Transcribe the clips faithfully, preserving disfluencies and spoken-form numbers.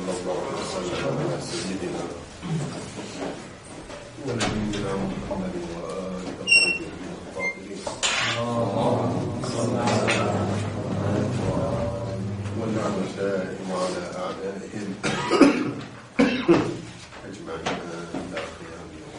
وصلى الله وسلم على سيدنا ونبينا محمد وآله الطيبين الطاهرين والنعمة دائم على أعدائهم أجمعين إلى قيام يوم.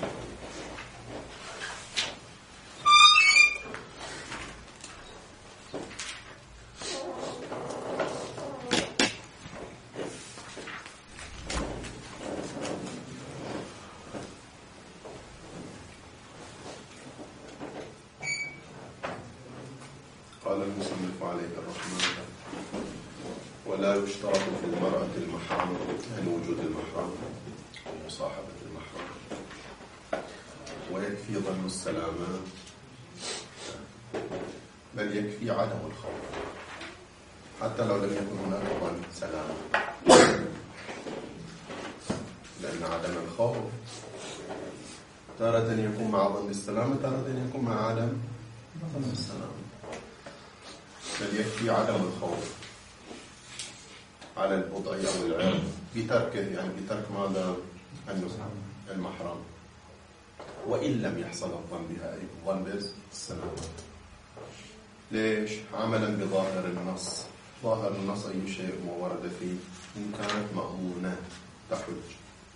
قال المصنف عليه الرحمة: ولا يشترط في المرأة المحرم أن وجود المحرم ومصاحبة المحرم، ويكفي ظن السلامة، بل يكفي عدم الخوف حتى لو لم يكن هناك ظن سلامة، لأن عدم الخوف تارة يكون مع ظن السلامة، تارة يكون مع عدم ظن السلامة. بل يكفي عدم الخوف على البضع أو العرض بتركه، يعني بترك ماذا؟ المحرم، وإن لم يحصل الظن بها، أي الظن بالسلامة. ليش؟ عملا بظاهر النص. ظاهر النص أي شيء ما ورد فيه إن كانت مأمونة تحج.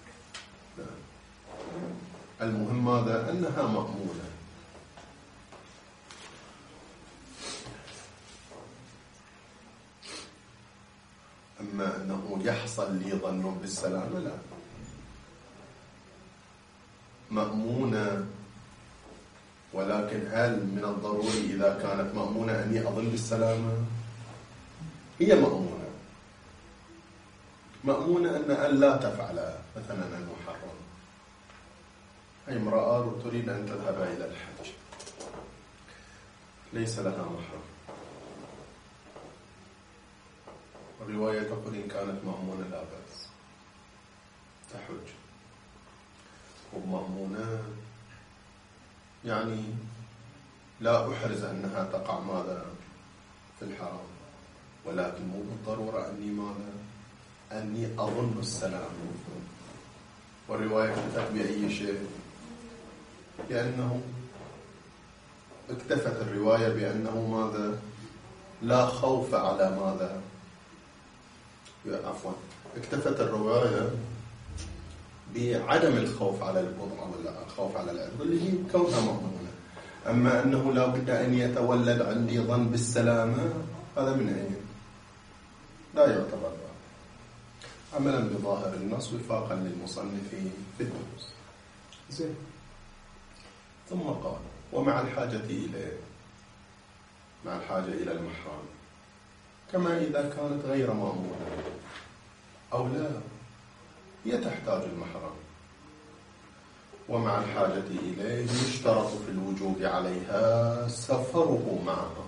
المهم ماذا؟ أنها مأمونة. أما أنه يحصل لي ظن بالسلامة، لا. مأمونة، ولكن هل من الضروري إذا كانت مأمونة أني أظن بالسلامة؟ هي مأمونة مأمونة أن أن لا تفعل مثلا المحرم. أي امرأة تريد أن تذهب إلى الحج، ليس لها محرم. الرواية تقول إن كانت مأمونة لا بأس تحج. ومأمونة يعني لا أحرز أنها تقع ماذا في الحرام، ولكن مو بالضرورة أني ماذا أني أظن السلام. والرواية تكتب بأي شيء، لأنه اكتفت الرواية بأنه ماذا لا خوف على ماذا عفوا اكتفت الرواية بعدم الخوف على البضع ولا الخوف على العرض اللي هي كونها مأمونة. أما أنه لا بد أن يتولد عندي ظن بالسلامة، هذا من أين؟ لا يعتبر عملا بظاهر النص وفاقا للمصنف في الدروس. زين. ثم قال: ومع الحاجة إليه، مع الحاجة إلى المحرم، كما إذا كانت غير مأمونة أو لا، هي تحتاج المحرم. ومع الحاجة إليه يشترط في الوجوب عليها سفره معها.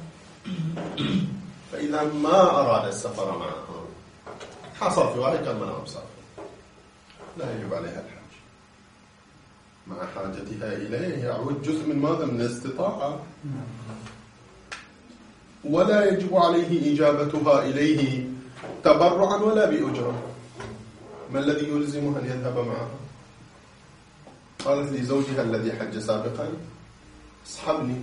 فإذا ما أراد السفر معها، حصل في واحد كان منها مسافر، لا يجب عليها الحج. مع حاجتها إليه يعود جزء من ماذا؟ من الاستطاعة، ولا يجب عليه إجابتها إليه تبرعا ولا بأجرة. ما الذي يلزمها أن يذهب معها؟ قالت لزوجها الذي حج سابقا: اصحبني.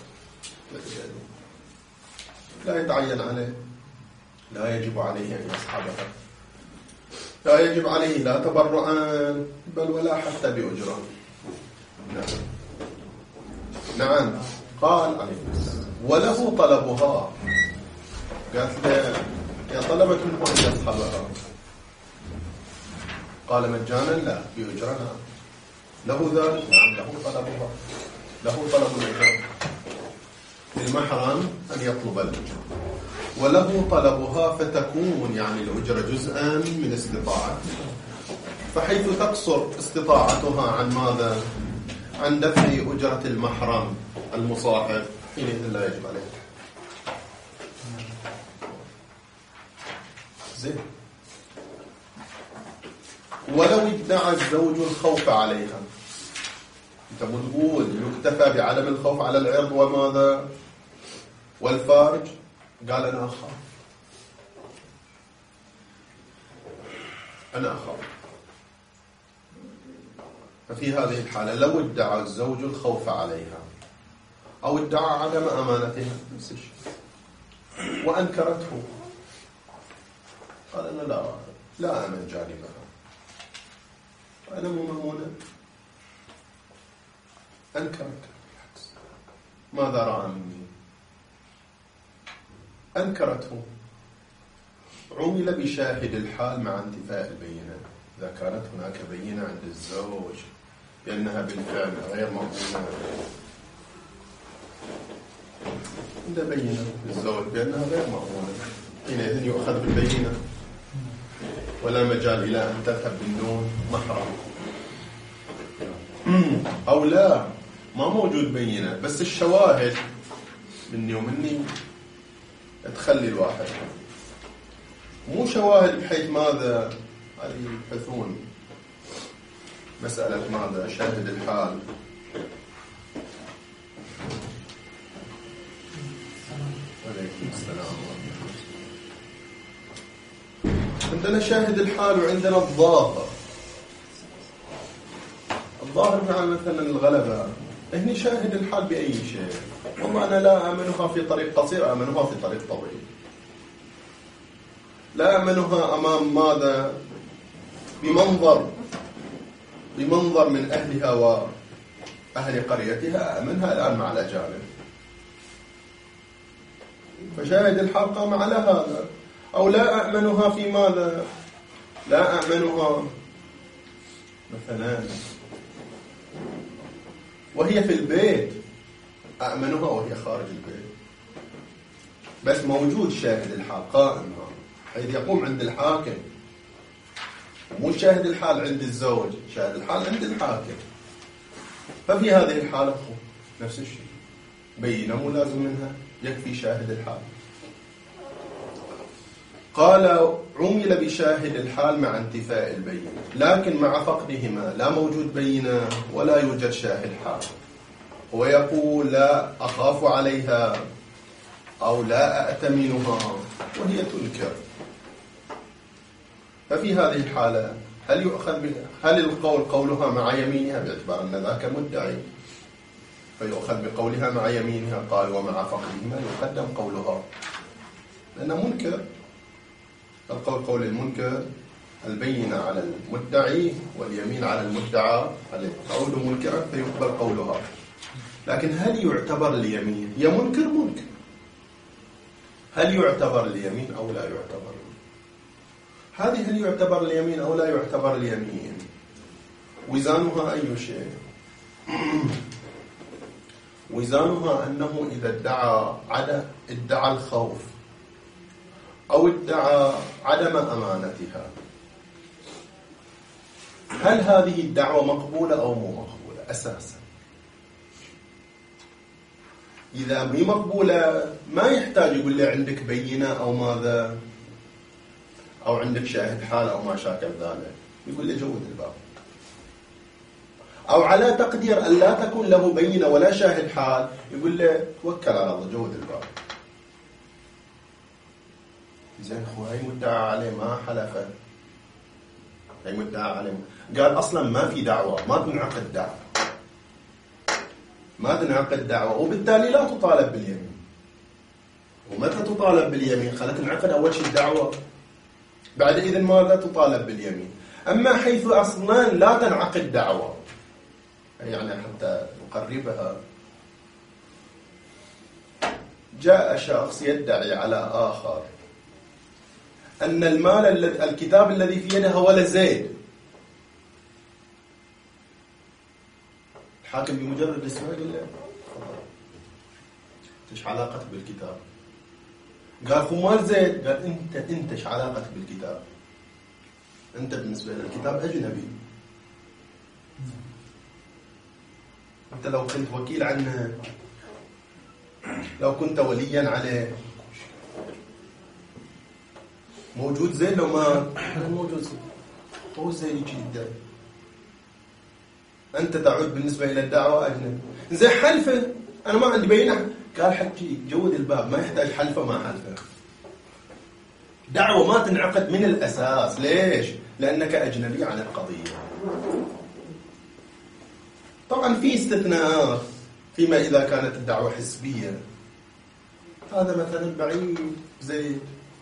لا يتعين عليه، لا يجب عليه أن يصحبها، لا يجب عليه لا تبرعا بل ولا حتى بأجرة. نعم نعم قال عليه السلام: وله طلبها. قالت له: يا طلبت منه أن يصحبها. قال: مجانا لا، بأجرنا. له ذلك؟ نعم، له طلبها، له طلب الأجرة. للمحرم أن يطلب الأجرة، وله طلبها، فتكون يعني الأجرة جزءا من استطاعته. فحيث تقصر استطاعتها عن ماذا؟ عن دفع أجرة المحرم المصاحب، حينئذ لا يجب عليه. زين. ولو ادعى الزوج الخوف عليها، انت بتقول يكتفى بعدم الخوف على العرض وماذا والفارج؟ قال أنا أخاف. أنا أخاف. ففي هذه الحالة لو ادعى الزوج الخوف عليها أو ادعى عدم أمانتها نفس الشيء وأنكرته، قال أنا لا لا أمن جانبها، أنا مو مأمونة، أنكرت، ماذا رأى مني؟ أنكرته، عمل بشاهد الحال مع انتفاء البينة. إذا كانت هناك بينة عند الزوج بأنها بالفعل غير مأمونة، عند بينة الزوج بأنها غير مأمونة، حينئذ يؤخذ بالبينة ولا مجال إلى أن تذهب بالنون محرم. أو لا، ما موجود بينة بس الشواهد مني ومني تخلي الواحد، مو شواهد بحيث ماذا يبحثون مسألة ماذا شاهد الحال. عليكم السلام. عندنا شاهد الحال وعندنا الظاهر. الظاهر مع مثلا الغلبة، هني شاهد الحال بأي شيء، والله أنا لا أمنها في طريق قصير، أمنها في طريق طويل، لا أمنها أمام ماذا بمنظر بمنظر من أهلها وأهل قريتها، أمنها الآن مع الأجانب. فشاهد الحال قام على هذا. أو لا أأمنها في ماذا، لا أأمنها مثلا وهي في البيت، أأمنها وهي خارج البيت، بس موجود شاهد الحال قائم حيث يقوم عند الحاكم، مو شاهد الحال عند الزوج، شاهد الحال عند الحاكم. ففي هذه الحالة نفس الشيء، بينة مو لازم منها، يكفي شاهد الحال. قال عمل بشاهد الحال مع انتفاء البينة، لكن مع فقدهما لا موجود بينة ولا يوجد شاهد حال، هو يقول لا أخاف عليها أو لا أأتمنها وهي تنكر. ففي هذه الحالة هل يؤخذ بها؟ هل القول قولها مع يمينها باعتبار أن ذاك مدعي فيؤخذ بقولها مع يمينها؟ قال ومع فقدهما يقدم قولها لأنه منكر. القول قول المنكر، البينة على المدعي واليمين على المدعى عليه، قول منكر فيقبل قولها. لكن هل يعتبر اليمين؟ هي منكر منكر، هل يعتبر اليمين أو لا يعتبر؟ هذه هل يعتبر اليمين أو لا يعتبر اليمين وزانها أي شيء؟ وزانها أنه إذا ادعى عدم ادعى الخوف أو ادعى عدم أمانتها، هل هذه الدعوة مقبولة أو مو مقبولة أساسا؟ إذا مي مقبولة ما يحتاج يقول لي عندك بينة أو ماذا أو عندك شاهد حال أو ما شاكل ذلك، يقول لي جود الباب. أو على تقدير أن لا تكون له بينة ولا شاهد حال، يقول لي توكل على الله جود الباب. زين أخوة هي مدعى عليه ما حلفه، هي مدعى عليه قال أصلا ما في دعوة، ما تنعقد دعوة، ما تنعقد دعوة، وبالتالي لا تطالب باليمين. ومتى تطالب باليمين؟ خلت تنعقد أول شيء الدعوة، بعد إذن ماذا تطالب باليمين. أما حيث أصلا لا تنعقد دعوة، يعني حتى نقربها، جاء شخص يدعي على آخر أن المال الذي الكتاب الذي في يده هو لزيد. الحاكم بمجرد اسمه يقول له ايش علاقتك بالكتاب؟ قال خو مال زيد. قال انت انت ايش علاقتك بالكتاب؟ انت بالنسبه للكتاب اجنبي، انت لو كنت وكيل عنه، لو كنت وليا عليه، موجود زين لو ما موجود زين، هو زين يجي يدعي، أنت تعود بالنسبة إلى الدعوة أجنبي. زين حلفه أنا ما عندي بينة، قال حكي جود الباب ما يحتاج حلفه ما حلفه. دعوة ما تنعقد من الأساس. ليش؟ لأنك أجنبي عن القضية. طبعا في استثناءات فيما إذا كانت الدعوة حسبية، هذا مثلا بعيد زيد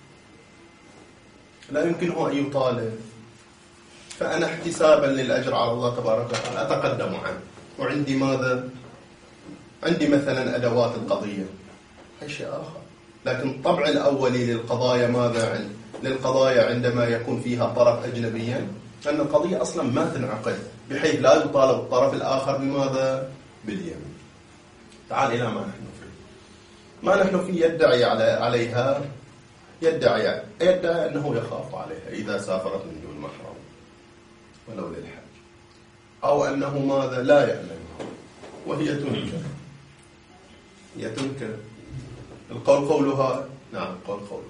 لا يمكنه أن يطالب، فأنا احتسابا للأجر على الله تبارك وتعالى أتقدم عنه، وعندي ماذا؟ عندي مثلا أدوات القضية، هذا شيء آخر. لكن الطبع الأولي للقضايا ماذا؟ للقضايا عندما يكون فيها طرف أجنبيا أن القضية أصلا ما تنعقد بحيث لا يطالب الطرف الآخر بماذا؟ باليمين. تعال إلى ما نحن فيه. ما نحن فيه يدعي عليها، يدعي يدعي أنه يخاف عليها إذا سافرت من دون محرم ولو للحج، أو أنه ماذا؟ لا يأمنها، وهي تنكر، هي تنكر. القول قولها، نعم قول قولها،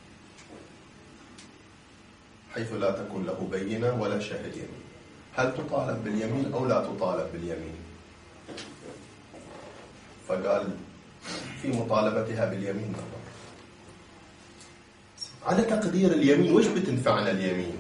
حيث لا تكون له بينة ولا شاهد يمين. هل تطالب باليمين أو لا تطالب باليمين؟ فقال في مطالبتها باليمين نظر. على تقدير اليمين وش بتنفعنا اليمين؟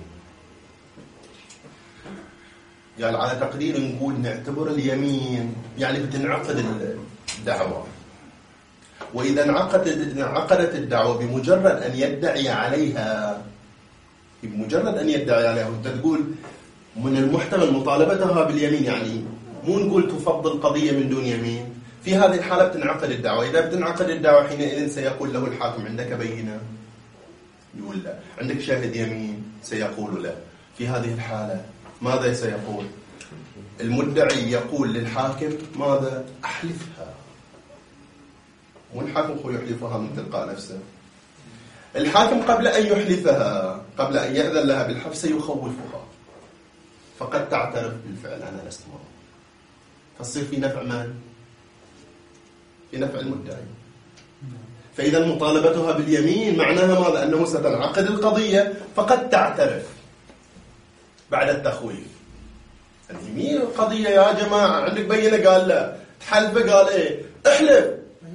قال على تقدير نقول نعتبر اليمين يعني بتنعقد الدعوة، وإذا انعقدت انعقدت الدعوة بمجرد أن يدعي عليها، بمجرد أن يدعي عليها، وأنت تقول من المحتمل مطالبتها باليمين، يعني مو نقول تفضل قضية من دون يمين. في هذه الحالة بتنعقد الدعوة. إذا بتنعقد الدعوة حينئذ سيقول له الحاكم عندك بينة؟ يقول لا. عندك شاهد يمين؟ سيقول لا. في هذه الحالة ماذا سيقول؟ المدعي يقول للحاكم ماذا؟ أحلفها. والحاكم هو يحلفها من تلقاء نفسه. الحاكم قبل أن يحلفها، قبل أن يأذن لها بالحلف سيخوفها، فقد تعترف بالفعل أنا لست معه، فتصير في نفع من؟ في نفع المدعي. فإذا مطالبتها باليمين معناها ماذا؟ أنه ستنعقد القضية، فقد تعترف بعد التخويف. اليمين القضية يا جماعة عندك بينة؟ قال لا. تحلفه؟ قال إيه؟ احلف.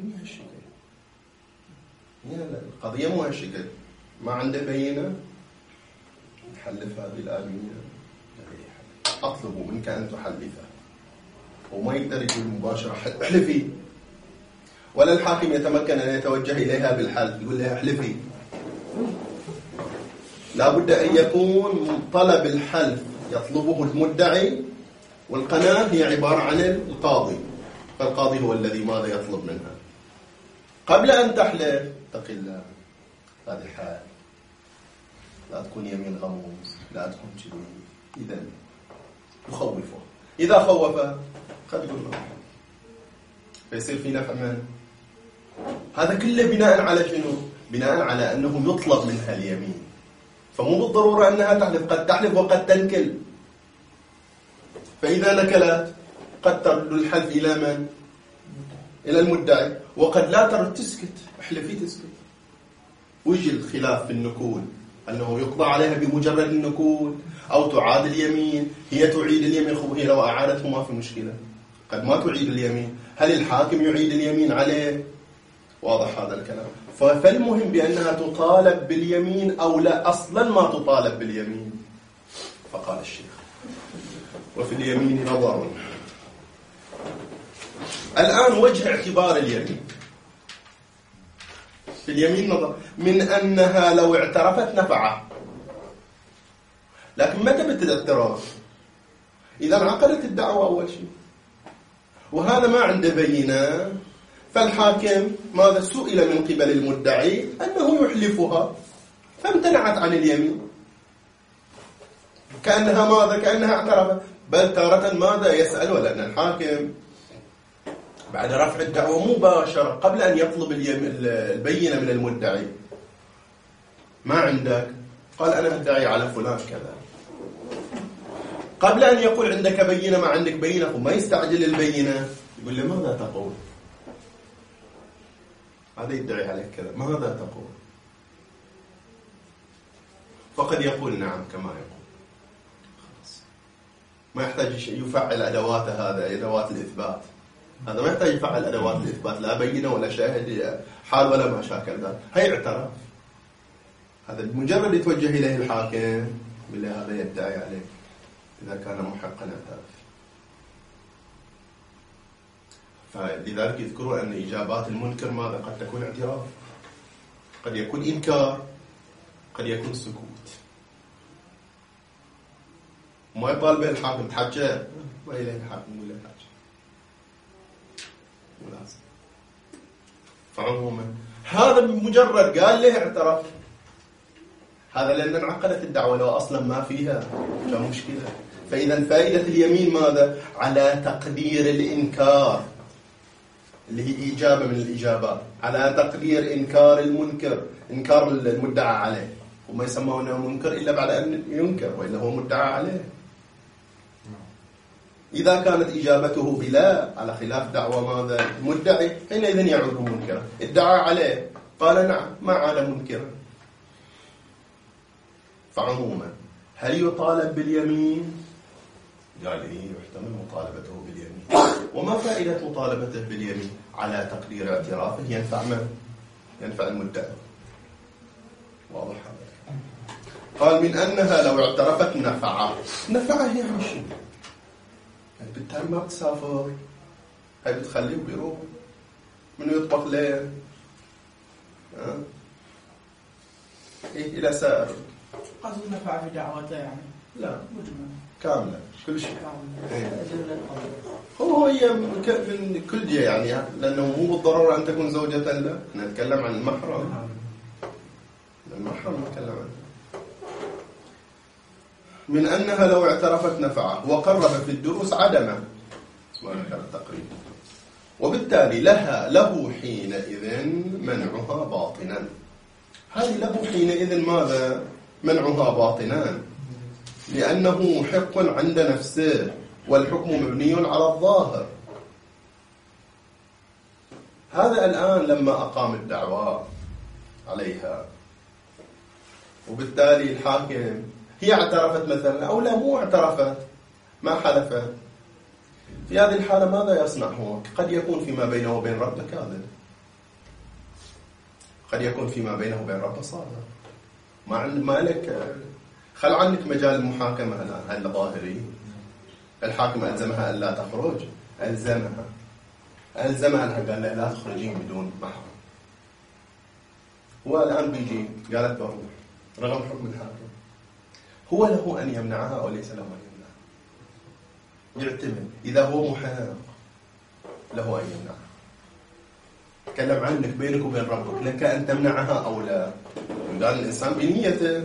القضية مو هالشكل، ما عنده بينة، نحلف هذه الآلية، أطلب منك أن تحلفها، وما يقدر يقول مباشرة احلفي، ولا الحاكم يتمكن أن يتوجه إليها بالحلف يقول لها احلفي. لا بد أن يكون طلب الحلف يطلبه المدعي، والقناة هي عبارة عن القاضي، فالقاضي هو الذي ماذا يطلب منها. قبل أن تحلف اتق الله، هذه حال، لا تكون يمين غموس، لا تكون كذي. إذا يخوفه، إذا خوفه قد يقول له، فيصير في نفع من هذا كله بناء على شنو؟ بناء على أنه يطلب منها اليمين. فمو بالضرورة أنها تحلف، قد تحلف وقد تنكل. فإذا نكلت قد ترد الحلف إلى من؟ إلى المدعي، وقد لا ترد تسكت، احلفي تسكت. ويجي الخلاف في النكول، أنه يقضى عليها بمجرد النكول أو تعاد اليمين. هي تعيد اليمين، خب هي لو أعادته ما في مشكلة، قد ما تعيد اليمين. هل الحاكم يعيد اليمين عليه؟ واضح هذا الكلام. فالمهم بأنها تطالب باليمين أو لا، أصلا ما تطالب باليمين. فقال الشيخ وفي اليمين نظر. الآن وجه اعتبار اليمين في اليمين نظر، من أنها لو اعترفت نفعه، لكن متى بدأ الاعتراف؟ إذا انعقدت الدعوة أول شيء، وهذا ما عنده بينة، فالحاكم ماذا؟ سئل من قبل المدعي أنه يحلفها، فامتنعت عن اليمين، كأنها ماذا؟ كأنها اعترفت. بل تارة ماذا يسأل؟ ولأن الحاكم بعد رفع الدعوة مباشرة قبل أن يطلب البينة من المدعي، ما عندك؟ قال أنا أدعي على فلان كذا. قبل أن يقول عندك بينة ما عندك بينة، وما يستعجل البينة، يقول له ماذا تقول؟ هذا يدعي عليك كذا، ماذا تقول؟ فقد يقول نعم كما يقول، خلاص ما يحتاج يفعل أدوات هذا أدوات الإثبات. هذا ما يحتاج يفعل أدوات الإثبات، لا بينة ولا شاهد حال ولا ما شاكل ذلك. هي اعتراف، هذا مجرد يتوجه إليه الحاكم بالله هذا يدعي عليه إذا كان محقا اعترف. فلذلك يذكروا أن إجابات المنكر ماذا؟ قد تكون اعتراف، قد يكون إنكار، قد يكون سكوت. ما يطالب الحاكم تحجى ما إليه الحاكم ولا حاجة ولازم. فعموما هذا مجرد قال له اعترف، هذا لأن انعقدت الدعوة لو أصلا ما فيها كان مشكلة. فإذا فائدة اليمين ماذا؟ على تقدير الإنكار اللي هي إجابة من الإجابات، على تقدير إنكار المنكر، إنكار المدعى عليه، وما يسمونه منكر إلا بعد أن ينكر وإلا هو مدعى عليه. إذا كانت إجابته بلا على خلاف دعوة ماذا المدعي حينئذ يعود منكرا. ادعى عليه قال نعم ما عاد منكرا. فعموما هل يطالب باليمين؟ قال إيه يحتمل مطالبته باليمين. وما فائدة مطالبته باليمين؟ على تقدير اعترافه ينفع من؟ ينفع المدعي. واضح هذا؟ قال من أنها لو اعترفت نفعه. نفعه يعني شيء يعني بالتالي ما بتسافر، هاي بتخليه وبيروح منه يطبخ ليه أه؟ إيه إلى سائر قصد نفع في دعوته يعني لا مجمل كاملة كل شيء. إيه. هو هي من كل دي يعني لأنه مو بالضرورة أن تكون زوجة له. نتكلم عن المحرم، المحرم نتكلم عنه. من أنها لو اعترفت نفعه وقرب في الدروس عدمه التقريب، وبالتالي لها له حينئذ منعها باطنا. هذه له حينئذ ماذا؟ منعها باطنا، لأنه محق عند نفسه والحكم مبني على الظاهر. هذا الآن لما أقام الدعوة عليها وبالتالي الحاكم هي اعترفت مثلا أو لا مو اعترفت ما حلفت، في هذه الحالة ماذا يصنع هو؟ قد يكون فيما بينه وبين ربه كاذب، قد يكون فيما بينه وبين ربه صادق. ما عند مالك خل عنك مجال المحاكمة الآن. هل ظاهري الحاكم ألزمها ألا تخرج؟ ألزمها ألزمها أنها قال لا, لا تخرجين بدون محرم. هو الآن بيجي قالت بروح رغم حكم الحاكم، هو له أن يمنعها أو ليس له أن يمنعها؟ يعتمد إذا هو محق له أن يمنعها. تكلم عنك بينك وبين ربك، لك أن تمنعها أو لا. قال الإنسان بنيته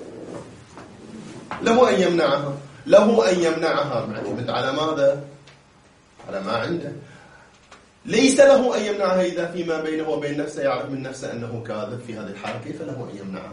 له أن يمنعها، له أن يمنعها معتمد على ماذا؟ على ما عنده. ليس له أن يمنعها إذا فيما بينه وبين نفسه يعرف من نفسه أنه كاذب. في هذه الحالة كيف له أن يمنعها؟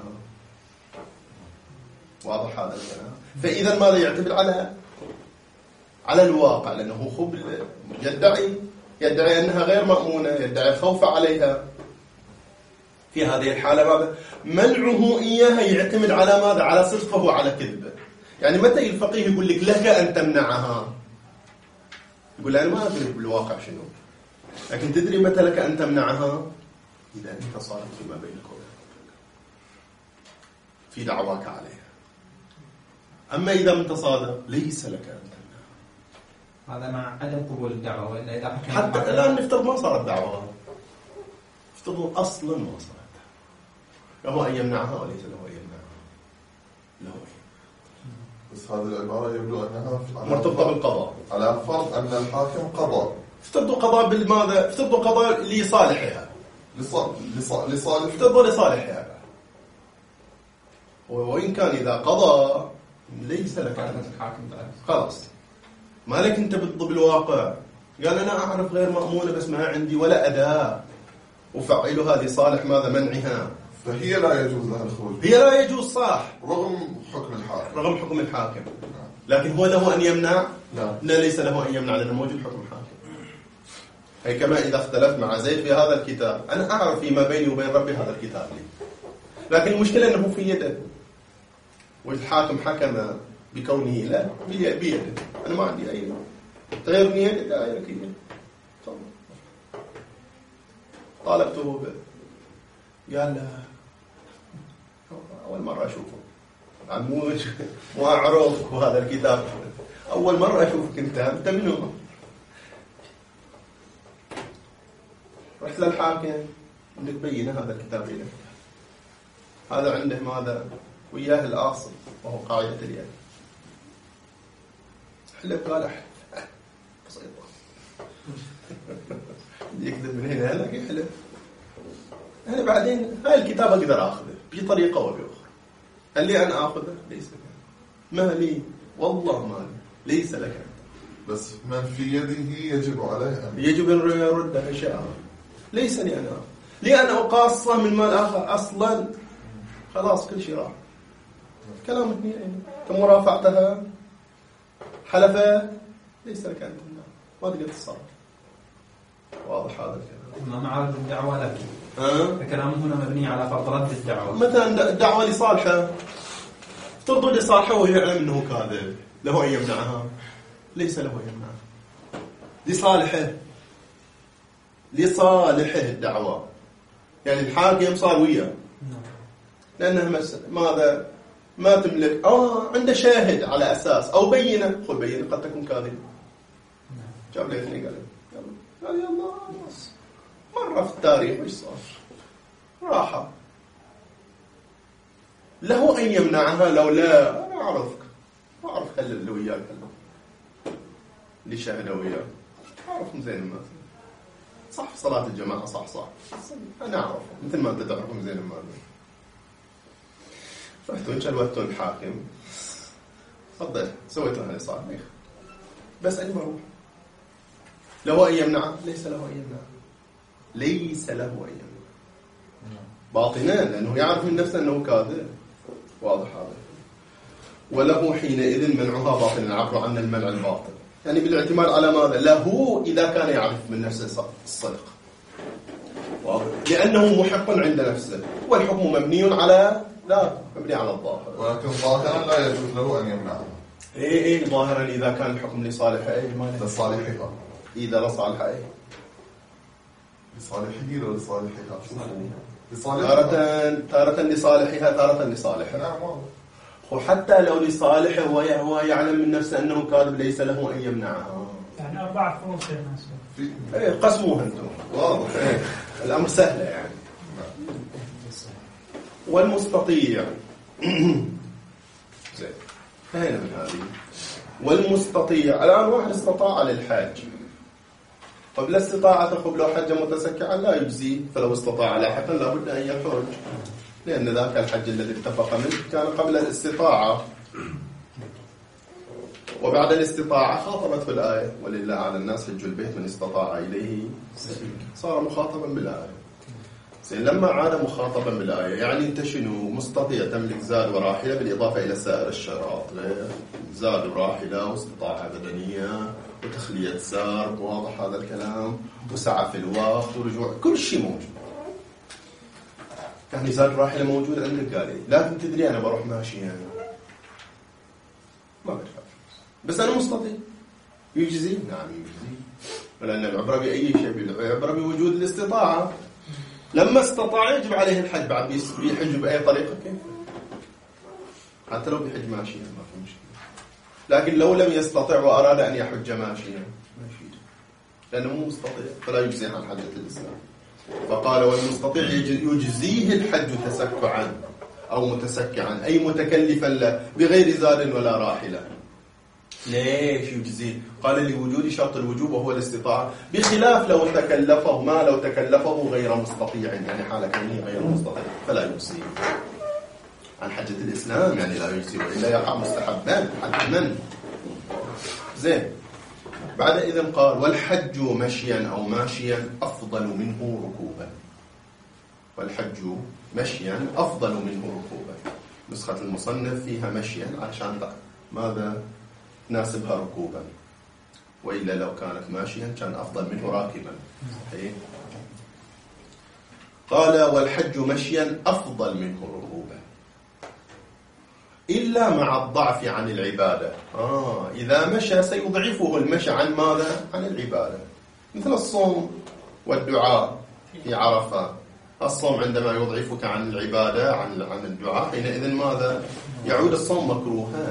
واضح هذا الكلام؟ فإذا ماذا يعتمد على على الواقع، لأنه خب يدعي يدعي أنها غير مأمونة، يدعي الخوف عليها. في هذه الحالة ماذا؟ منعه إياها يعتمد على ماذا؟ على صدقه وعلى كذبه. يعني متى الفقيه يقول لك لك أن تمنعها؟ يقول أنا ما أدري بالواقع شنو، لكن تدري متى لك أن تمنعها؟ إذا أنت صارت فيما بينك وبينك في دعواك عليها. أما إذا أنت صادق ليس لك أن تمنعها. هذا مع عدم قبول الدعوة. وإلا إذا حتى الآن نفترض ما صارت دعوة، نفترض أصلا ما صارت دعوة، له أن يمنعها وليس له أن يمنعها. له بس هذه العبارة يبدو أنها مرتبطة بالقضاء، على فرض أن الحاكم قضى. افترضوا قضاء بالماذا؟ افترضوا قضاء لصالحها، لصالح افترضوا لصالحها. وإن كان إذا قضى ليس لك الحاكم خلاص ما لك أنت بالواقع. قال أنا أعرف غير مأمونة بس ما عندي ولا أداة وفعلها لصالح ماذا؟ منعها. فهي لا يجوز لها الخروج، هي لا يجوز صح رغم حكم الحاكم، رغم حكم الحاكم. لكن هو له أن يمنع؟ لا, لا ليس له أن يمنع لأنه موجود حكم الحاكم. هي كما إذا اختلفت مع زيد في هذا الكتاب، أنا أعرف فيما بيني وبين ربي هذا الكتاب لي، لكن المشكلة أنه في يده والحاكم حكم بكونه لا بيده. أنا ما عندي أي غير نية لا غيرك يد. طالبته به قال لا أول مرة أشوفه، مو مو أعرف وهذا الكتاب، أول مرة أشوفك أنت، أنت منو؟ رحت للحاكم، بدك تبين هذا الكتاب إليه، هذا عنده ماذا؟ وياه الأصل وهو قاعدة اليد. حلف قال أحلف بسيطة يكذب من هنا هلا يحلف. أنا بعدين هاي الكتاب أقدر أخذه بطريقة أو بأخرى. هل لي أن أخذه؟ ليس لك. ما لي؟ والله ما لي، ليس لك أنت. بس من في يده يجب عليه أن يجب أن يرده إن شاء الله. ليس لي أنا، لي أن أقاصه من مال آخر أصلا. خلاص كل شيء راح. كلام اثنين كم رافعتها حلفة ليس لك أنت، ما تقدر تتصرف. واضح هذا الكلام. ما معارض الدعوة لك. أه؟ الكلام هنا مبني على فرض رد الدعوة. مثلا دعوة لصالحه، افترضوا لصالحه وهو يعلم أنه كاذب، له أن يمنعها؟ ليس له أن يمنعها. لصالحه، لصالحه الدعوة، يعني الحاكم صار وياه لأنها ماذا؟ ما تملك، آه عنده شاهد على أساس أو بينة، خذ بينة قد تكون كاذبة. جاب لي اثنين قال لي قال يلا بس مرة في التاريخ وش صار؟ راحة. له أن يمنعها لو لا أنا أعرفك، أعرف هل اللي وياك هل اللي شاهد وياك أعرفهم زين ما صح في صلاة الجماعة صح صح أنا أعرفهم مثل ما أنت تعرفهم زين ما رحتوا إن شلوتوا الحاكم تفضل سويتوا هذا صار ميخ بس أنا بروح. له أن يمنع؟ ليس له أن يمنع، ليس له أن يمنع باطنا لأنه يعرف من نفسه أنه كاذب. واضح هذا. وله حينئذ منعها باطنا، العبر عن المنع الباطن يعني بالاعتماد على ماذا؟ له إذا كان يعرف من نفسه الصدق، واضح، لأنه محق عند نفسه والحكم مبني على لا مبني على الظاهر، ولكن ظاهرا لا يجوز له أن يمنعها. إيه إيه ظاهرا إذا كان الحكم لصالحه إيه ما لصالحها، إذا لصالحه إيه لصالحه ولا لصالحها؟ لصالحها تارة تارة لصالحها تارة لصالحه. نعم واضح. وحتى لو لصالحه هو يعلم من نفسه أنه كاذب ليس له أن يمنعها. يعني أربعة فروض يا ناس. إيه قسموها أنتم. واضح. إيه. الأمر سهل يعني. والمستطيع. زين. هنا من هذه. والمستطيع الآن واحد استطاع للحج. قبل استطاعة قبل حج متسكعا لا يجزي، فلو استطاع لاحقا لابد أن يحج، لأن ذاك الحج الذي اتفق منه كان قبل الاستطاعة. وبعد الاستطاعة خاطبته الآية ولله على الناس حج البيت من استطاع إليه سبيلا، صار مخاطبا بالآية. زين لما عاد مخاطبا بالآية يعني أنت شنو؟ مستطيع تملك زاد وراحلة بالإضافة إلى سائر الشرائط، زاد وراحلة واستطاعة بدنية وتخلية سار، واضح هذا الكلام، وسعة في الوقت ورجوع، كل شيء موجود. يعني زاد راحلة موجود عندك قال لي لكن تدري أنا بروح ماشي يعني ما بدفع بس أنا مستطيع يجزي؟ نعم يجزي، ولأن العبرة بأي شيء؟ العبرة بوجود الاستطاعة. لما استطاع يجب عليه الحج، بعد بيحج بأي طريقة كيف؟ حتى لو بيحج ماشيا ما في مشكلة، لكن لو لم يستطع وأراد أن يحج ماشيا ما يفيد لأنه مو مستطيع فلا يجزي عن حجة الإسلام. فقال والمستطيع يجزيه الحج تسكعا أو متسكعا أي متكلفا له بغير زاد ولا راحلة. ليش يجزيه؟ قال لوجود شرط الوجوب وهو الاستطاعة، بخلاف لو تكلفه ما لو تكلفه غير مستطيع يعني حال كونه غير مستطيع فلا يجزيه عن حجة الإسلام، يعني لا يجزي وإلا يقع مستحبا حتما. زين بعد إذن قال والحج مشيا أو ماشيا أفضل منه ركوبا. والحج مشيا أفضل منه ركوبا. نسخة المصنف فيها مشيا عشان ماذا ناسبها ركوبا، وإلا لو كانت ماشيا كان أفضل منه راكبا. صحيح. قال والحج مشيا أفضل منه ركوبا إلا مع الضعف عن العبادة. آه إذا مشى سيضعفه المشي عن ماذا؟ عن العبادة، مثل الصوم والدعاء في عرفة الصوم عندما يضعفك عن العبادة عن عن الدعاء حينئذ ماذا؟ يعود الصوم مكروها.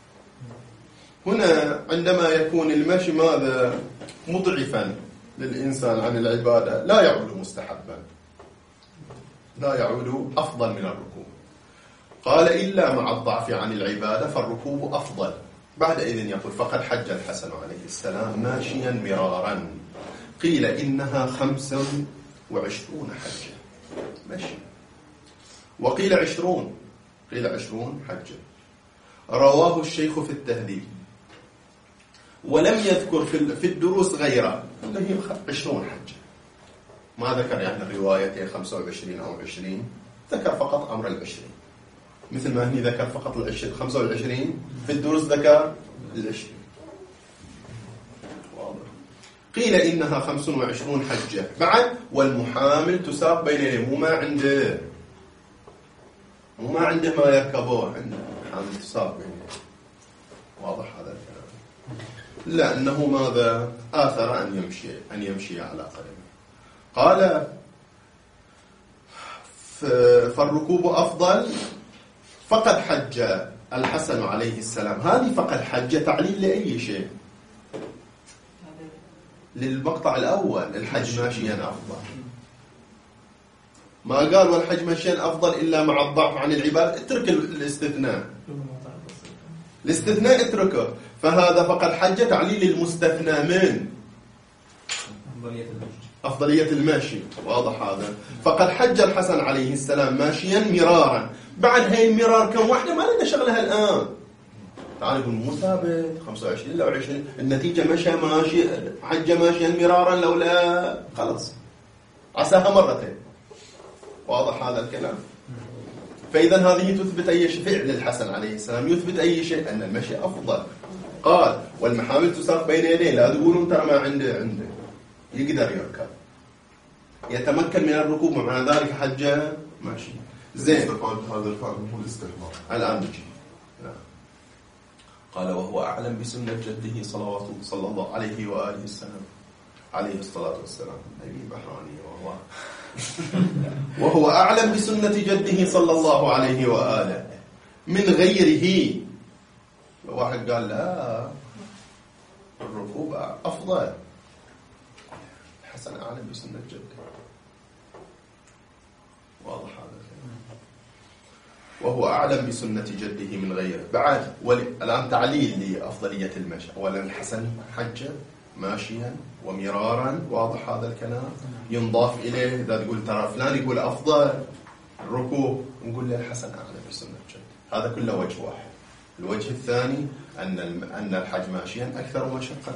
هنا عندما يكون المشي ماذا؟ مضعفا للإنسان عن العبادة لا يعود مستحبا، لا يعود أفضل من الركوب. قال إلا مع الضعف عن العبادة فالركوب أفضل. بعد إذن يقول فقد حج الحسن عليه السلام ماشيا مرارا، قيل إنها خمسا وعشرون حجة ماشي، وقيل عشرون، قيل عشرون حجة. رواه الشيخ في التهذيب ولم يذكر في الدروس غيره اللي هي عشرون حجة، ما ذكر يعني الروايتين خمسة وعشرين أو عشرين، ذكر فقط أمر العشرين، مثل ما هني ذكر فقط العشرين خمسة والعشرين، في الدروس ذكر العشرين. واضح. قيل إنها خمس وعشرون حجة. بعد والمحامل تساق بين يديه، مو ما عنده مو ما عنده ما يركبوه، عنده محامل تساق بين يديه. واضح هذا الكلام؟ لا أنه ماذا؟ آثر أن يمشي أن يمشي على قدمه. قال فالركوب أفضل. فقد حج الحسن عليه السلام، هذه فقد حج تعليل لأي شيء؟ للمقطع الأول، الحج ماشيا أفضل. ما قال والحج ماشيا أفضل إلا مع الضعف عن العبادة، اترك الاستثناء، الاستثناء اتركه. فهذا فقد حج تعليل المستثنى من أفضلية الماشي. واضح هذا؟ فقد حج الحسن عليه السلام ماشيا مرارا. بعد هاي المرار كم واحدة ما لنا شغلها الآن. تعال يقول مو ثابت خمسة وعشرين لو عشرين، النتيجة مشى ماشي حج ماشيا مرارا لولا خلص عساها مرتين. واضح هذا الكلام؟ فإذا هذه تثبت أي شيء؟ فعل الحسن عليه السلام يثبت أي شيء؟ أن المشي أفضل. قال والمحامل تساق بين يديه، لا تقولون ترى ما عنده عنده يقدر يركب يتمكن من الركوب، ومع ذلك حجه ماشي زين. هذا الفعل هو الاستحباب. الآن نجي. قال وهو أعلم بسنة جده صلوات صلى الله عليه وآله السلام عليه الصلاة والسلام. نبي بحراني وهو وهو أعلم بسنة جده صلى الله عليه وآله من غيره. واحد قال لا الركوب أفضل، الحسن أعلم بسنة جده. واضح هذا؟ وهو أعلم بسنة جده من غيره. بعد الآن تعليل لأفضلية المشي. أولا الحسن حج ماشيا ومرارا. واضح هذا الكلام؟ ينضاف إليه إذا تقول ترى فلان يقول أفضل الركوب، نقول له الحسن أعلم بسنة جده. هذا كله وجه واحد. الوجه الثاني أن أن الحج ماشيا أكثر مشقة.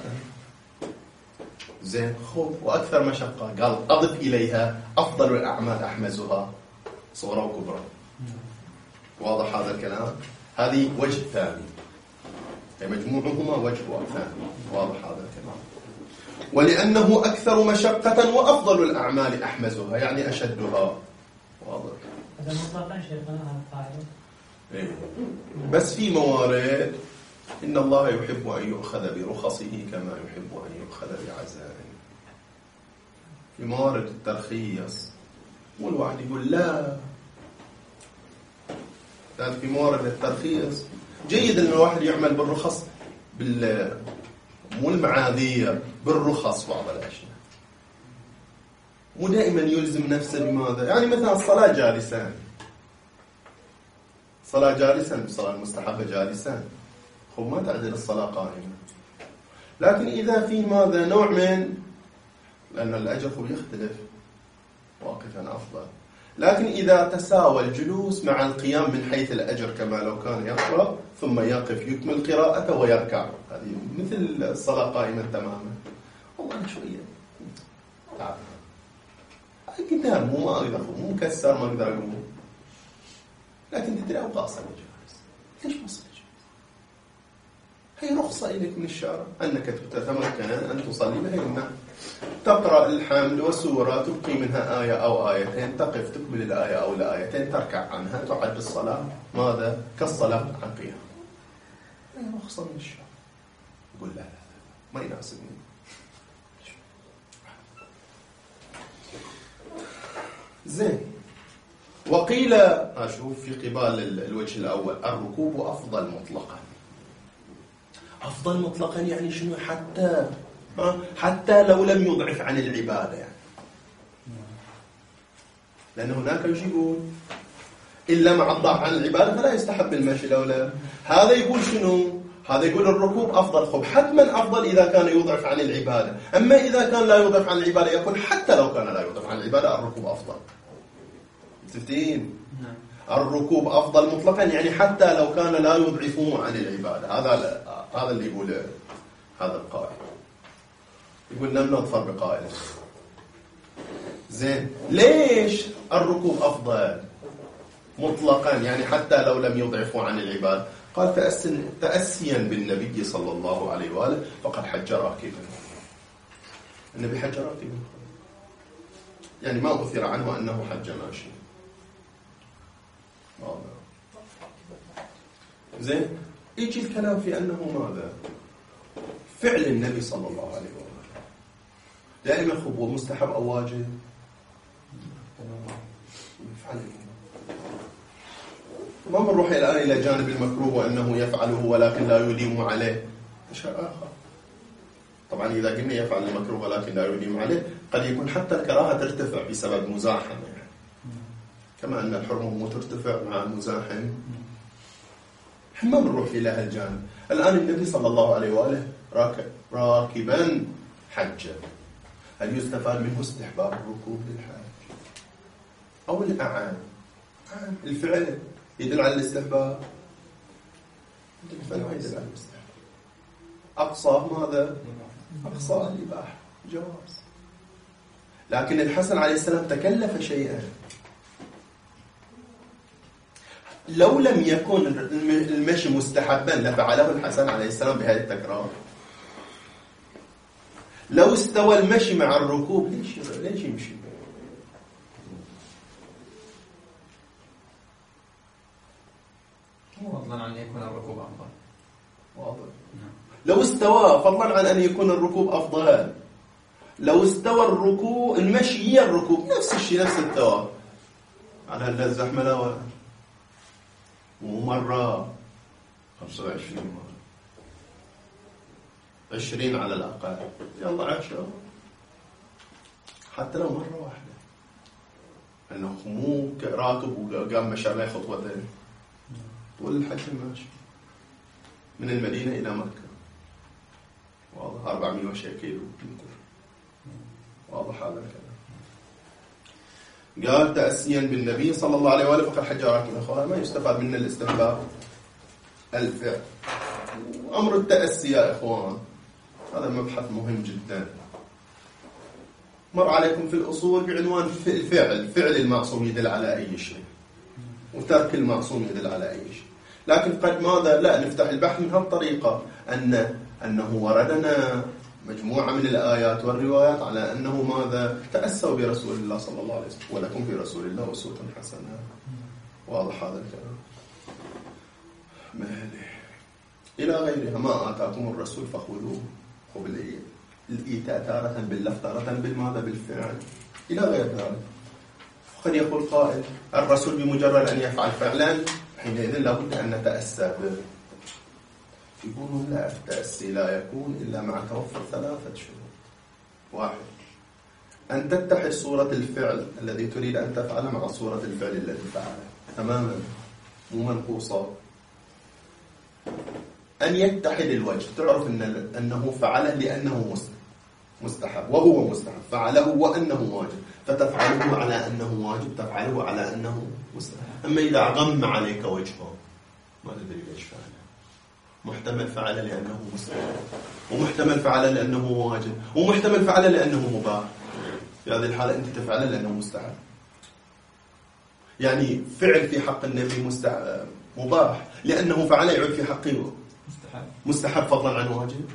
زين خذ وأكثر مشقة، قال أضف إليها أفضل الأعمال أحمزها صغرى وكبرى. واضح هذا الكلام؟ هذه وجه ثاني، مجموعهما وجه ثاني. واضح هذا الكلام؟ ولأنه أكثر مشقة وأفضل الأعمال أحمزها، يعني أشدها. واضح؟ هذا مطلقا شيخنا هذا القاعدة. إيه. بس في موارد إن الله يحب أن يؤخذ برخصه كما يحب أن يؤخذ بعزائه. في موارد الترخيص والواحد يقول لا، لأن في موارد الترخيص جيد أن الواحد يعمل بالرخص، بال مو المعاذير، بالرخص بعض الأشياء، مو دائما يلزم نفسه بماذا. يعني مثلا الصلاة جالسا، صلاة جالسا، الصلاة المستحبة جالسا، خب ما تعدل الصلاة قائمة. لكن إذا في ماذا نوع من، لأن الأجر خب يختلف، واقفا أفضل. لكن إذا تساوى الجلوس مع القيام من حيث الأجر، كما لو كان يقرأ ثم يقف يكمل قراءته ويركع، هذه مثل الصلاة قائمة تماما. والله شوية تعب قدام، مو ما أقدر، مو مكسر ما أقدر أقوم، لكن تدري أوقات صلاة جالس. ليش ما صلي جالس؟ هي رخصة إليك من الشارع أنك تتمكن أن تصلي بهن، تقرأ الحمد والسورة، تبقي منها آية أو آيتين، تقف تكمل الآية أو الآيتين، تركع عنها، تعد الصلاة ماذا؟ كالصلاة عن قيام. هي رخصة من الشارع. يقول لا لا لا ما يناسبني. زين. وقيل أشوف في قبال الوجه الأول الركوب أفضل مطلقا. أفضل مطلقا يعني شنو؟ حتى حتى لو لم يضعف عن العبادة يعني. لأن هناك وش يقول إلا مع الضعف عن العبادة فلا يستحب المشي لولا. هذا يقول شنو؟ هذا يقول الركوب أفضل. خب حتما أفضل إذا كان يضعف عن العبادة. أما إذا كان لا يضعف عن العبادة يقول حتى لو كان لا يضعف عن العبادة الركوب أفضل. تفتين؟ الركوب أفضل مطلقا يعني حتى لو كان لا يضعفه عن العبادة. هذا هذا اللي يقول هذا القائل. يقول لم نظفر بقائله. زين. ليش الركوب أفضل مطلقا يعني حتى لو لم يضعفوا عن العبادة؟ قال تأسيا بالنبي صلى الله عليه وآله فقد حج راكبا. النبي حج راكبا يعني ما أثر عنه أنه حج ماشي. زين. يجي الكلام في أنه ماذا؟ فعل النبي صلى الله عليه وآله دائما خب ومستحب أو واجب؟ يفعله. ما بنروح الآن إلى جانب المكروه وأنه يفعله ولكن لا يديم عليه شيء آخر. طبعا إذا قلنا يفعل المكروه ولكن لا يديم عليه قد يكون حتى الكراهة ترتفع بسبب مزاحمة يعني. كما أن الحرمة ترتفع مع المزاحم. ما بنروح إلى هالجانب. الآن النبي صلى الله عليه وآله راكب راكبا حج. هل يستفاد منه استحباب الركوب للحاج أو الأعان؟ الفعل يدل على الاستحباب. الفعل ما يدل على الاستحباب. أقصى ماذا؟ أقصى الإباحة جواز. لكن الحسن عليه السلام تكلف شيئا لو لم يكن المشي مستحبا لفعله الحسن عليه السلام بهذا التكرار. لو استوى المشي مع الركوب ليش ليش يمشي؟ فضلا عن أن يكون الركوب أفضل. واضح. لو استوى فضلا عن أن يكون الركوب أفضل. لو استوى الركوب المشي هي الركوب نفس الشيء نفس التوى على الزحمة لا ومرة خمسة وعشرين مرة عشرين على الأقل يلا عشرة حتى لو مرة واحدة أنه مو راكب وقام مشى عليه خطوتين. طول الحج ماشي من المدينة إلى مكة واضح أربعمائة وشي كيلو متر. واضح هذا الكلام. قال تأسيا بالنبي صلى الله عليه وآله فقد حج راكبا. أخوان ما يستفاد من الاستحباب الفعل. أمر التأسي يا إخوان هذا مبحث مهم جدا مر عليكم في الأصول بعنوان الفعل. فعل المعصوم يدل على أي شيء وترك المعصوم يدل على أي شيء. لكن قد ماذا لا نفتح البحث من هالطريقة أن أنه وردنا مجموعة من الآيات والروايات على أنه ماذا تأسوا برسول الله صلى الله عليه وسلم ولكم في رسول الله أسوة حسنة. واضح هذا الكلام. مهله إلى غيرها. ما آتاكم الرسول فخذوه. قبل الإيتاء تارة باللفظ تارة بالماذا بالفعل إلى غير ذلك. قد يقول قائل الرسول بمجرد أن يفعل فعلا حينئذ لابد أن نتأسى به. يقولون لا التأسي لا يكون إلا مع توفر ثلاثة شروط. واحد أن تتحد صورة الفعل الذي تريد أن تفعله مع صورة الفعل الذي فعله تماما مو منقوصة. أن يتحد الوجه تعرف أن أنه فعله لأنه مستحب وهو مستحب فعله وأنه واجب فتفعله على أنه واجب تفعله على أنه مستحب. أما إذا غم عليك وجهه ما تدري ليش فعله. محتمل فعله لأنه مستحب ومحتمل فعله لأنه واجب ومحتمل فعله لأنه مباح. في هذه الحالة أنت تفعله لأنه مستحب. يعني فعل في حق النبي مستحب مباح لأنه فعله يعود في حقه مستحب مستحب فضلا عن واجب.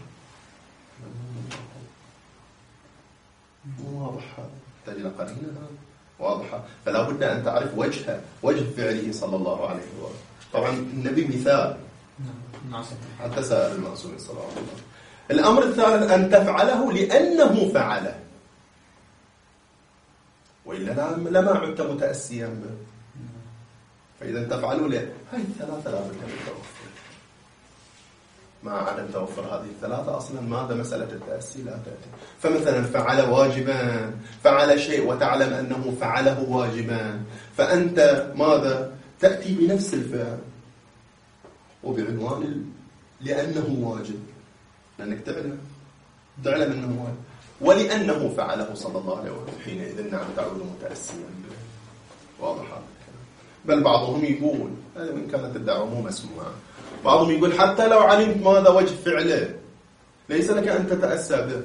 واضح هذا تحتاج إلى قرينة. واضحة. فلا بد أن تعرف وجه وجه فعله صلى الله عليه وسلم. طبعا النبي مثال حتى سائر المعصومين صلى الله عليه وسلم. الأمر الثالث أن تفعله لأنه فعله وإلا لا لما عدت متأسيا به. فإذا تفعلوا له هاي الثلاثة لا بد من توفر. مع عدم توفر هذه الثلاثة أصلا ماذا مسألة التأسي لا تأتي. فمثلا فعل واجبا، فعل شيء وتعلم أنه فعله واجبا، فأنت ماذا تأتي بنفس الفعل وبعنوان لأنه واجب، لأنك تعلم تعلم أنه واجب ولأنه فعله صلى الله عليه وسلم، حينئذ نعم تعود متأسيا به. واضح هذا الكلام. بل بعضهم يقول هذا من كانت الدعوة مو مسموعة، بعضهم يقول حتى لو علمت ماذا وجه فعله ليس لك أن تتأسى به.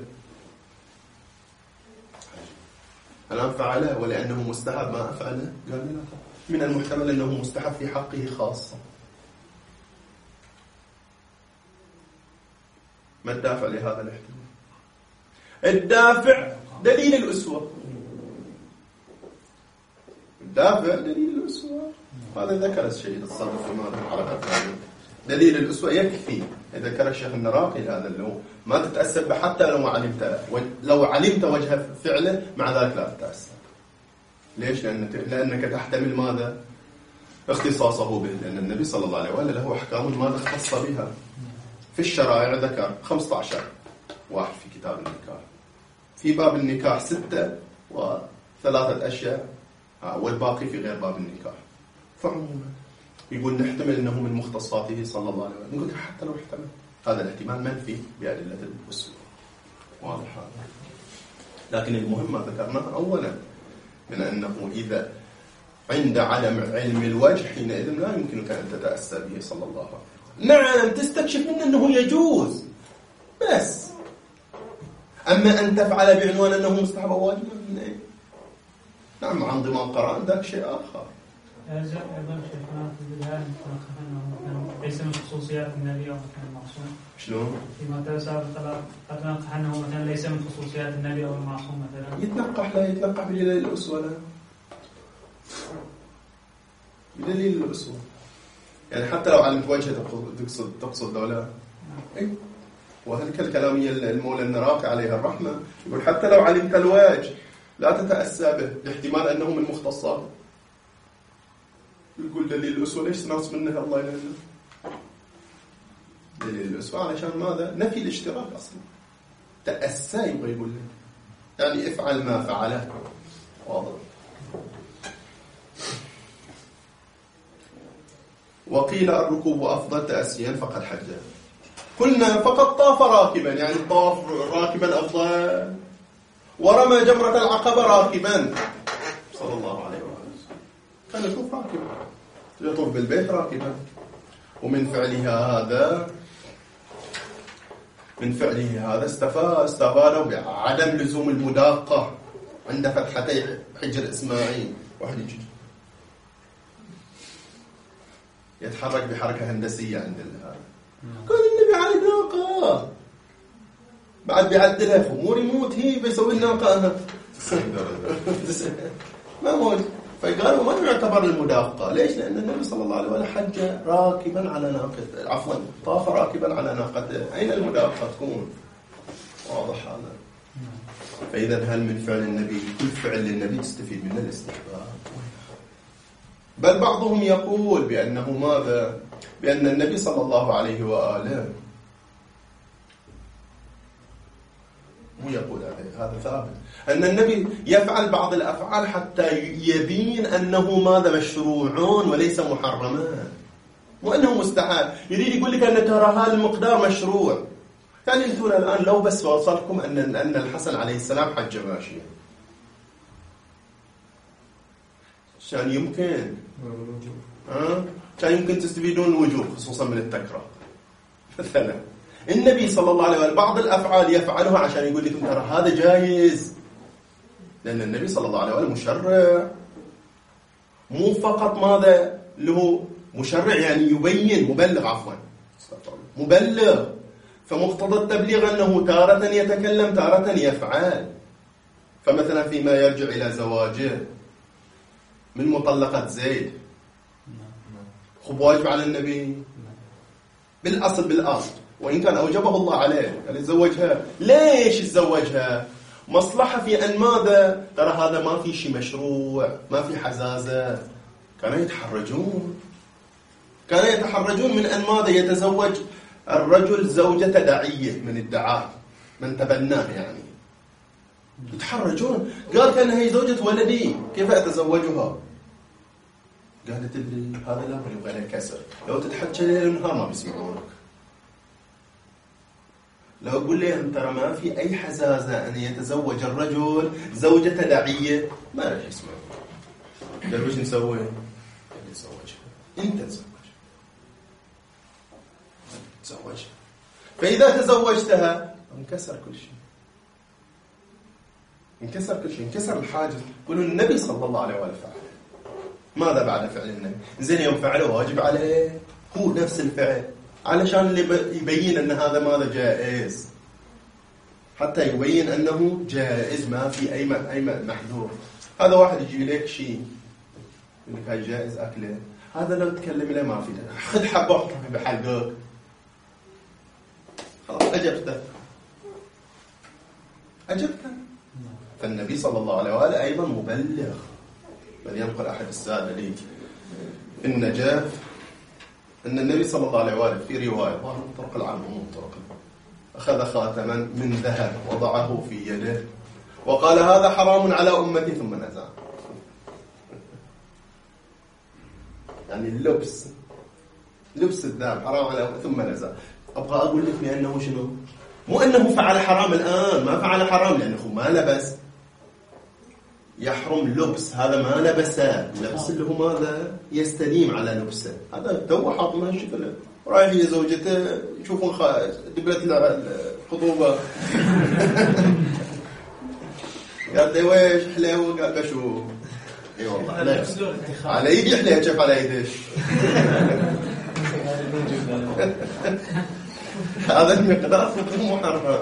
الآن فعله ولأنه مستحب ما أفعله، قال لا، من المحتمل أنه مستحب في حقه خاصة. ما الدافع لهذا الاحتمال؟ الدافع دليل الأسوة. الدافع دليل الأسوة، هذا ذكر الشيء الصدر في ماذا على هذا دليل الأسوة يكفي. ذكر الشيخ النراقي هذا اللي هو ما تتأسف به حتى لو ما علمت لو علمت وجه فعله، مع ذلك لا تتأسف. ليش؟ لأنك, لأنك تحتمل ماذا اختصاصه به، لأن النبي صلى الله عليه وآله له أحكام ماذا اختص بها في الشرائع. ذكر خمسة عشر واحد في كتاب النكاح، في باب النكاح ستة وثلاثة أشياء، والباقي في غير باب النكاح. فعموما يقول نحتمل أنه من مختصاته صلى الله عليه وسلم. نقول حتى لو احتمل هذا الاحتمال منفي بأدلة الأسوة. واضح هذا. لكن المهم ما ذكرناه أولا من أنه إذا عند عدم علم الوجه حينئذ لا يمكنك أن تتأسى به صلى الله عليه وسلم. نعم تستكشف منه أنه يجوز بس، أما أن تفعل بعنوان أنه مستحب أو واجب نعم مع انضمام قرآن ذاك شيء آخر. أيضا شيخنا في البداية أنه ليس من خصوصيات النبي أو مثلا المعصوم. شلون؟ فيما تسأل أتنقح أنه مثلا ليس من خصوصيات النبي أو المعصوم مثلا. يتنقح لا يتنقح بدليل الأسوة لا بدليل الأسوة. يعني حتى لو علمت وجهه تقصد تقصد ولا أي. وهذه الكلامية المولى النراقي عليها الرحمة يقول حتى لو علمت الوجه لا تتأسى به لاحتمال أنه من مختصاته. يقول دليل الأسوة ليش ناس منها الله يلعنه؟ دليل الأسوة علشان ماذا؟ نفي الاشتراك أصلا. تأسى يبغى يقول لك يعني افعل ما فعله. واضح. وقيل الركوب أفضل تأسيا فقد حج. قلنا فقد طاف راكبا، يعني طاف راكبا أفضل، ورمى جمرة العقبة راكبا صلى الله عليه وسلم. كان يطوف راكبا، يطوف بالبيت راكبا. ومن فعلها هذا من فعله هذا استفاد استفادوا بعدم لزوم المداقة عند فتحتي حجر إسماعيل. واحد يجي يتحرك بحركة هندسية عند هذا، قال النبي على ناقة بعد بيعدلها في امور يموت هي بيسوي الناقة ما موت. فقالوا ما يعتبر المداقة. ليش؟ لأن النبي صلى الله عليه وسلم حج راكبا على ناقته، عفوا طاف راكبا على ناقته. أين المداقة تكون؟ واضح هذا. فإذا هل من فعل النبي كل فعل للنبي تستفيد منه الاستحباب؟ بل بعضهم يقول بأنه ماذا؟ بأن النبي صلى الله عليه وآله مو يقول هذا ثابت أن النبي يفعل بعض الأفعال حتى يبين أنه ماذا مشروع وليس محرما، وأنه مستحب. يريد يقول لك أن ترى هذا المقدار مشروع. يعني انتم الآن لو بس وصلكم أن أن الحسن عليه السلام حج ماشيا، كان يمكن ها كان يمكن تستفيدون الوجوب خصوصا من التكرار. مثلا النبي صلى الله عليه وسلم بعض الأفعال يفعلها عشان يقول لكم ترى هذا جائز، لأن النبي صلى الله عليه وسلم مشرع، مو فقط ماذا له مشرع يعني يبين، مبلغ عفوا مبلغ. فمقتضى التبليغ أنه تارة يتكلم تارة يفعل. فمثلا فيما يرجع إلى زواجه من مطلقة زيد خب واجب على النبي بالأصل بالأصل، وإن كان أوجبه الله عليه قال يتزوجها. ليش يتزوجها؟ مصلحة في أن ماذا؟ ترى هذا ما في شيء مشروع، ما في حزازة. كانوا يتحرجون كانوا يتحرجون من أن ماذا؟ يتزوج الرجل زوجة داعية من الدعاء، من تبناه يعني. يتحرجون. قال كان هي زوجة ولدي، كيف أتزوجها؟ قال تدري هذا الأمر يبغى له كسر، لو تتحكى ليل ونهار ما بيسمعونك. لو أقول لهم ترى ما في أي حزازة أن يتزوج الرجل زوجة داعية، ما راح يسمعون. قال وش نسوي؟ قال تزوجها، أنت تزوج تزوجها. فإذا تزوجتها انكسر كل شيء، انكسر كل شيء، انكسر الحاجز. يقولون النبي صلى الله عليه وآله فعل. ماذا بعد فعل النبي؟ زين يوم فعله واجب عليه هو نفس الفعل، علشان اللي يبين أن هذا ماذا؟ جائز، حتى يبين أنه جائز، ما في أي أي محذور. هذا واحد يجي لك شيء يقول لك هاي جائز أكله، هذا لو تكلم له ما في ده. خذ حبة وحطها بحلقك، خلاص أجبته أجبته. فالنبي صلى الله عليه وآله أيضا مبلغ. بل ينقل أحد السادة لي في النجاة أن النبي صلى الله عليه وآله في رواية من طرق العام ومن طرق أخذ خاتما من ذهب وضعه في يده وقال هذا حرام على أمتي ثم نزع. يعني اللبس لبس الذهب حرام على أمتي ثم نزع. أبغى أقول لك بأنه شنو؟ مو أنه فعل حرام الآن، ما فعل حرام لأنه ما لبس. يحرم لبس، هذا ما لبسه، لبس اللي هو ماذا؟ يستديم على لبسه. هذا تو حاط من هالشكل، رايح هي زوجته يشوفون دبلة الخطوبة قال لي ويش حليوه؟ قال بشوف. اي والله على على ايدي حليوه، كيف على ايدش؟ هذا المقدار مو محرم.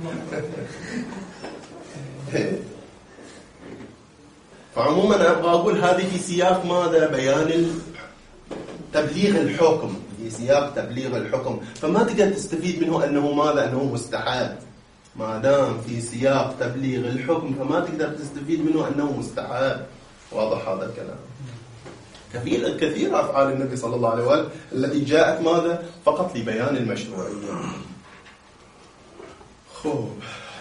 فعموما أبغى أقول هذه في سياق ماذا؟ بيان تبليغ الحكم، في سياق تبليغ الحكم. فما تقدر تستفيد منه أنه ماذا؟ أنه مستحب. ما دام في سياق تبليغ الحكم فما تقدر تستفيد منه أنه مستحب. واضح هذا الكلام؟ كثير كثير أفعال النبي صلى الله عليه وآله التي جاءت ماذا؟ فقط لبيان المشروعية. خوب.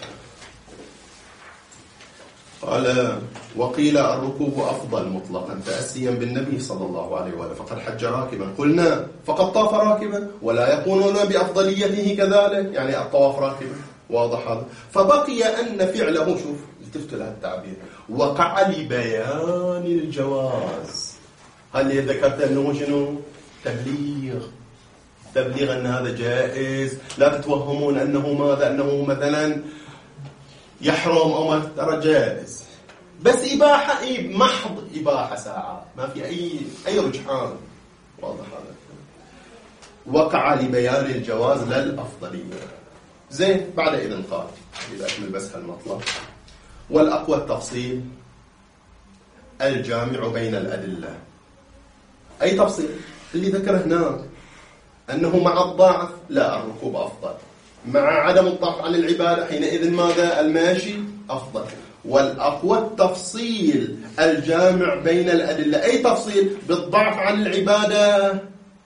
قال وقيل الركوب أفضل مطلقا تأسيا بالنبي صلى الله عليه وآله، فقد حج راكبا. قلنا فقد طاف راكبا، ولا يقولون بأفضليته كذلك، يعني الطواف راكبا. واضح هذا؟ فبقي أن فعله، شوف التفت لها التعبير، وقع لبيان الجواز. هل ذكرت أنه شنو؟ تبليغ تبليغ أن هذا جائز. لا تتوهمون أنه ماذا؟ أنه مثلا يحرم أو ما، ترى جائز، بس إباحة، إيه محض إباحة ساعة، ما في أي أي رجحان. واضح هذا؟ وقع لبيان الجواز لا الأفضلية. زين. بعد إذن قال إذا أكمل بس هالمطلب، والأقوى التفصيل الجامع بين الأدلة. أي تفصيل؟ اللي ذكره هناك أنه مع الضعف لا الركوب أفضل، مع عدم الضعف عن العبادة حينئذ ماذا؟ الماشي أفضل. والأقوى التفصيل الجامع بين الأدلة. أي تفصيل؟ بالضعف عن العبادة.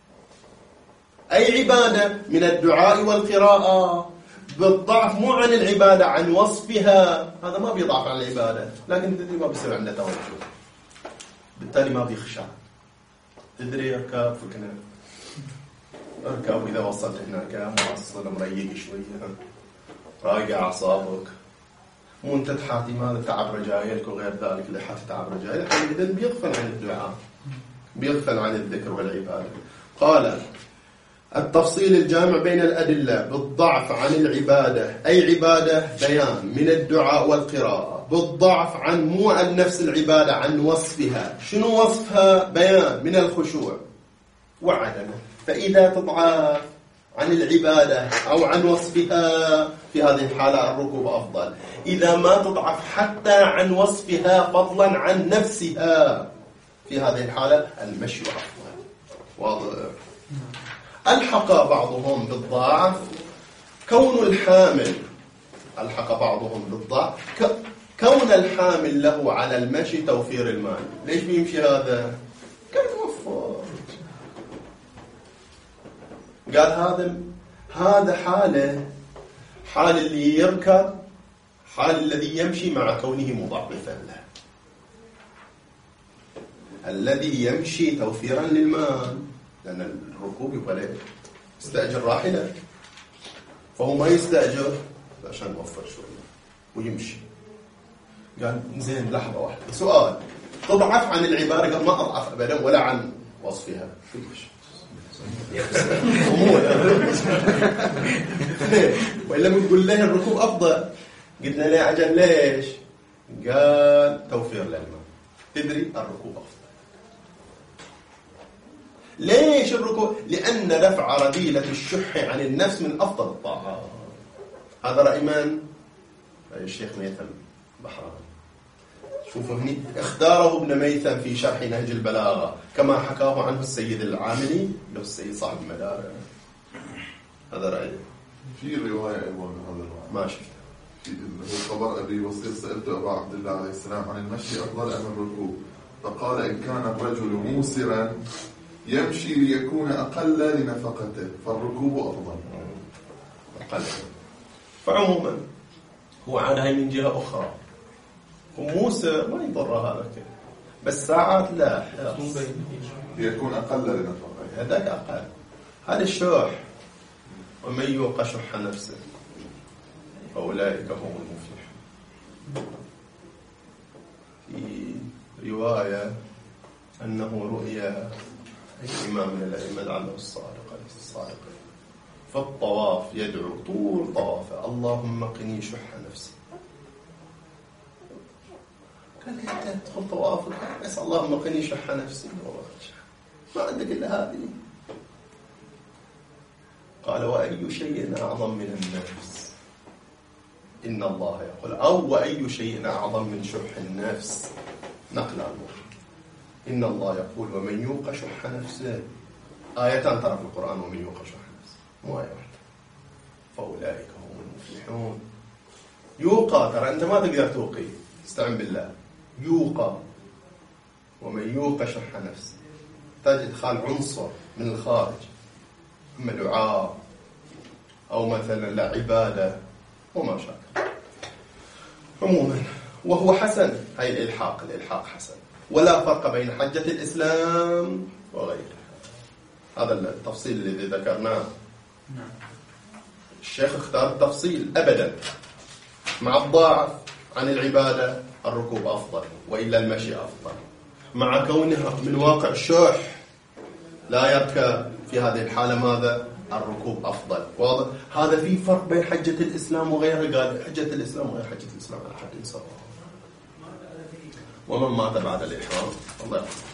أي عبادة؟ من الدعاء والقراءة. بالضعف مو عن العبادة، عن وصفها. هذا ما بيضعف عن العبادة، لكن تدري ما بيصير عنده توجه، بالتالي ما بيخشع. تدري أركاب فكنا أركب إذا وصلت هناك موصل مريق شوية، رايقة أعصابك، مو أنت تحاتي ماذا؟ تعب رجايلك وغير ذلك. اللي حاتي تعب رجايلك إذن بيغفل عن الدعاء، بيغفل عن الذكر والعبادة. قال التفصيل الجامع بين الأدلة بالضعف عن العبادة. أي عبادة؟ بيان من الدعاء والقراءة. بالضعف عن مو عن نفس العبادة، عن وصفها. شنو وصفها؟ بيان من الخشوع وعدمه. فإذا تضعف عن العبادة أو عن وصفها في هذه الحالة الركوب أفضل. إذا ما تضعف حتى عن وصفها فضلا عن نفسها في هذه الحالة المشي أفضل. واضح؟ ألحق بعضهم بالضعف كون الحامل ألحق بعضهم بالضعف. كون الحامل له على المشي توفير المال. ليش بيمشي هذا؟ كان موفر. قال هذا هذا حاله حال اللي يركب، حال الذي يمشي مع كونه مضعفا له. الذي يمشي توفيرا للمال، لأن الركوب يبغى يستأجر راحلة، فهو ما يستأجر عشان يوفر شوية ويمشي. قال زين لحظة واحدة، سؤال، تضعف عن العبارة؟ قال ما أضعف أبدا ولا عن وصفها. وإلا بنقول له الركوب أفضل. قلنا له عجل ليش؟ قال توفير للمال. تدري الركوب أفضل. ليش الركوب؟ لأن دفع رذيلة الشح عن النفس من أفضل الطاعات. هذا رأي من؟ رأي الشيخ ميثم بحران. شوفوا هني اختاره ابن ميثم في شرح نهج البلاغة كما حكاه عنه السيد العاملي له السيد صاحب المدارس. هذا رأيه. في رواية أيضا من هذا الرواية ما شفت. هو خبر أبي وصير سألت أبا عبد الله عليه السلام عن المشي أفضل أم الركوب، فقال إن كان الرجل موسرا يمشي ليكون أقل لنفقته فالركوب أفضل. أقل. فعموما هو عانها من جهة أخرى، وموسى ما يضر هذا كله، بس ساعات لا ليكون أقل لنفقته. هذاك أقل. هذا الشح، ومن يوق شح نفسه فأولئك هم المفلحون. في رواية أنه رؤيا الإمام من الأئمة لعله الصادق الصادق في الطواف يدعو طول طوافه اللهم قني شح نفسي. قال أنت تدخل طوافك بس اللهم قني شح نفسي، ما عندك إلا هذه. قال وأي شيء أعظم من النفس؟ إن الله يقول أو وأي شيء أعظم من شح النفس؟ نقل عنه إن الله يقول ومن يوق شح نفسه. آيتان ترى في القرآن ومن يوق شح نفسه، مو آية واحدة. فأولئك هم المفلحون. يوقى، ترى أنت ما تقدر توقي، استعن بالله. يوقى ومن يوق شح نفسه تجد إدخال عنصر من الخارج، إما دعاء أو مثلا لا عبادة وما شاكل. عموما وهو حسن، هاي الإلحاق الإلحاق حسن، ولا فرق بين حجة الإسلام وغيرها. هذا التفصيل الذي ذكرناه. الشيخ اختار التفصيل أبدا. مع الضعف عن العبادة الركوب أفضل، وإلا المشي أفضل. مع كونها من واقع الشح لا يركب في هذه الحالة ماذا؟ الركوب أفضل. واضح؟ هذا في فرق بين حجة الإسلام وغيرها. قال حجة الإسلام وغير حجة الإسلام على حد سواء. ومن مات بعد الإحرام الله يرحمه.